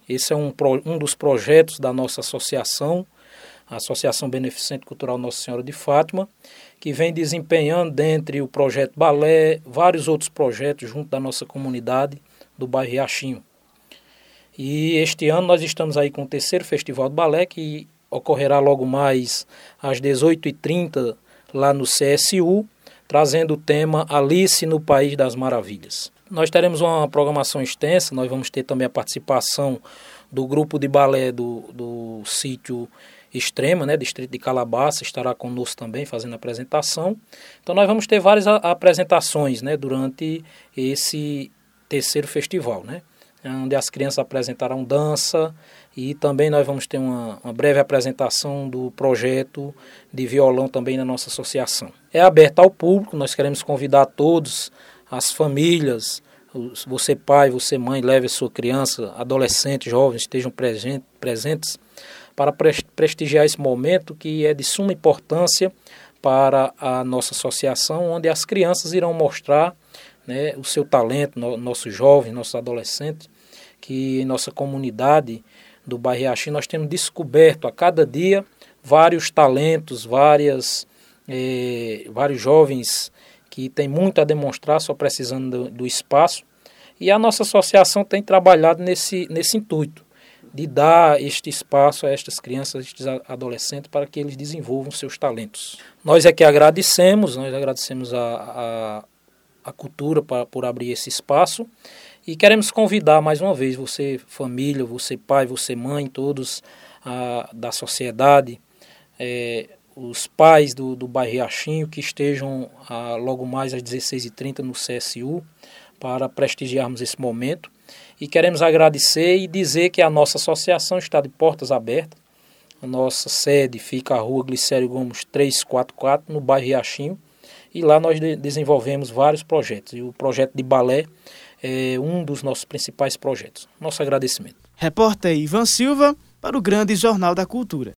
Esse é um dos projetos da nossa associação, a Associação Beneficente Cultural Nossa Senhora de Fátima, que vem desempenhando, dentre o projeto Balé, vários outros projetos junto da nossa comunidade do bairro Riachinho. E este ano nós estamos aí com o terceiro Festival de Balé, que ocorrerá logo mais às 18h30 lá no CSU, trazendo o tema Alice no País das Maravilhas. Nós teremos uma programação extensa, nós vamos ter também a participação do grupo de balé do sítio Extrema, distrito de Calabaça, estará conosco também fazendo a apresentação. Então nós vamos ter várias apresentações durante esse terceiro festival, onde as crianças apresentarão dança e também nós vamos ter uma breve apresentação do projeto de violão também na nossa associação. É aberto ao público, nós queremos convidar todos, as famílias, você pai, você mãe, leve a sua criança, adolescente, jovens, estejam presentes para prestigiar esse momento que é de suma importância para a nossa associação, onde as crianças irão mostrar o seu talento, nossos jovens, nossos adolescentes, que em nossa comunidade do bairro Riachinho nós temos descoberto a cada dia vários talentos, vários jovens que têm muito a demonstrar, só precisando do espaço. E a nossa associação tem trabalhado nesse intuito, de dar este espaço a estas crianças, a estes adolescentes, para que eles desenvolvam seus talentos. Nós é que agradecemos a cultura por abrir esse espaço e queremos convidar mais uma vez você família, você pai, você mãe, todos da sociedade, os pais do bairro Riachinho que estejam logo mais às 16h30 no CSU para prestigiarmos esse momento. E queremos agradecer e dizer que a nossa associação está de portas abertas. A nossa sede fica à rua Glicério Gomes 344, no bairro Riachinho. E lá nós desenvolvemos vários projetos. E o projeto de balé é um dos nossos principais projetos. Nosso agradecimento. Repórter Ivan Silva para o Grande Jornal da Cultura.